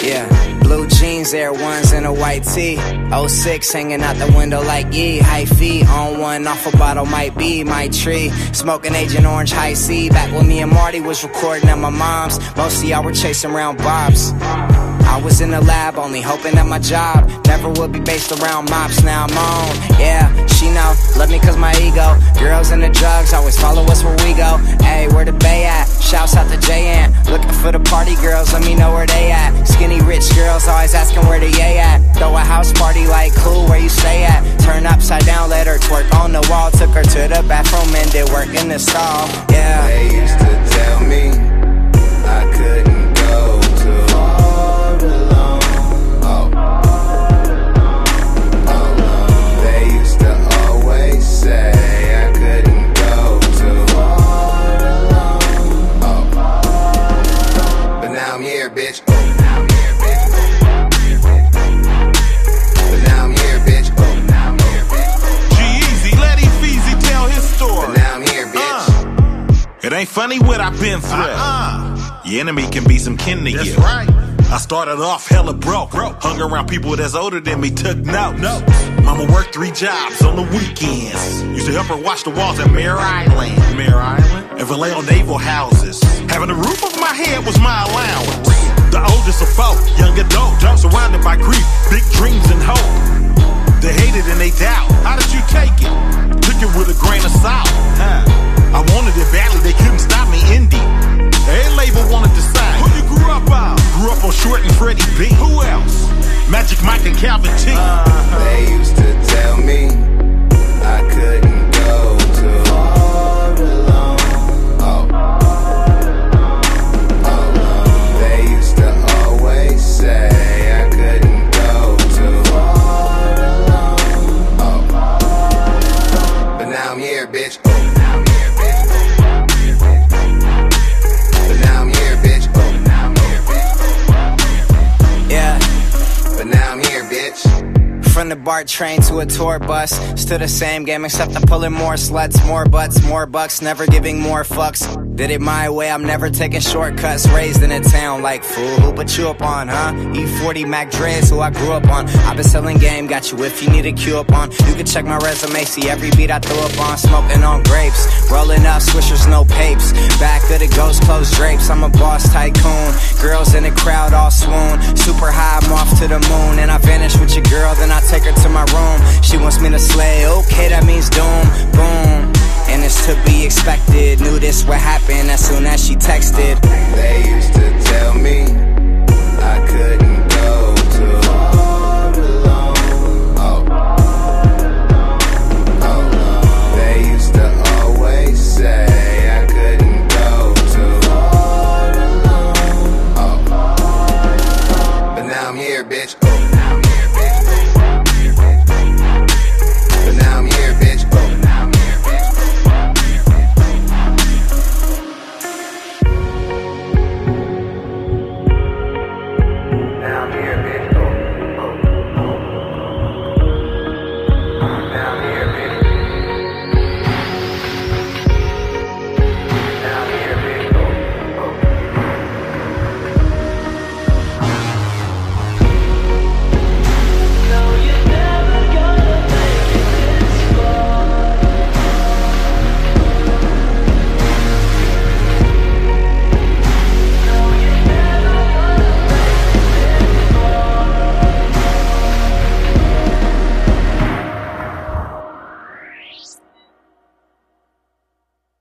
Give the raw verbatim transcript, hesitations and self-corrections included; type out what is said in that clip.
Yeah, blue jeans, Air Ones, and a white tee. oh six hanging out the window like yee. High feet on one, off a bottle, might be my tree. Smoking Agent Orange, high C. Back when me and Marty was recording at my mom's. Most of y'all were chasing around bobs. I was in the lab, only hoping that my job never would be based around mops. Now I'm on, yeah, she know, love me cause my ego. Girls and the drugs always follow us where we go. Ayy, where the bay at? Shouts out to J-Ann. Looking for the party girls, let me know where they at. Skinny rich girls always asking where the yay at. Throw a house party like cool, where you stay at? Turn upside down, let her twerk on the wall. Took her to the bathroom and did work in the stall, yeah. They used to tell me I couldn't go too hard alone. Oh. Oh. They used to always say I couldn't go too hard alone. Oh. But now I'm here, bitch. Oh. Now I'm here, bitch. But now I'm here, bitch. Oh. Now I'm here, bitch. G-Eazy, let Easy tell his story. But now I'm here, bitch. Uh. It ain't funny what I've been through. Uh-uh. Your enemy can be some kin to you. That's right. I started off hella broke. broke. Hung around people that's older than me, took notes. No. Mama worked three jobs on the weekends. Used to help her wash the walls at Mare Island. Mare Island? And Vallejo Naval houses. Having a roof over my head was my allowance. The oldest of four, young adult, surrounded by grief, big dreams and hope. They hated and they doubt. How did you take it? Took it with a grain of salt. Huh. I wanted it badly, they couldn't stop me. Indie. Every label wanted to sign. Who you grew up on? Grew up on Short and Freddie B. Who else? Magic Mike and Calvin T. Uh-huh. They used to tell me I couldn't go too hard alone. Oh. Oh. They used to always say I couldn't go too hard alone. Oh. But now I'm here, bitch. Oh. Now I'm here, bitch. But now I'm here, bitch. Oh. Now I'm here, bitch. Yeah. But now I'm here, bitch. From the BART train to a tour bus, still the same game except I'm pulling more sluts, more butts, more bucks, never giving more fucks. Did it my way, I'm never taking shortcuts. Raised in a town like, fool, who put you up on, huh? E forty Mac Dre's who I grew up on. I've been selling game, got you if you need a cue up on. You can check my resume, see every beat I throw up on. Smoking on grapes, rolling up swishers, no papes. Back of the ghost closed drapes, I'm a boss tycoon. Girls in the crowd all swoon. Super high, I'm off to the moon. And I vanish with your girl, then I take her to my room. She wants me to slay, okay, that means doom, boom. And it's to be expected, knew this would happen as soon as she texted. They used to tell me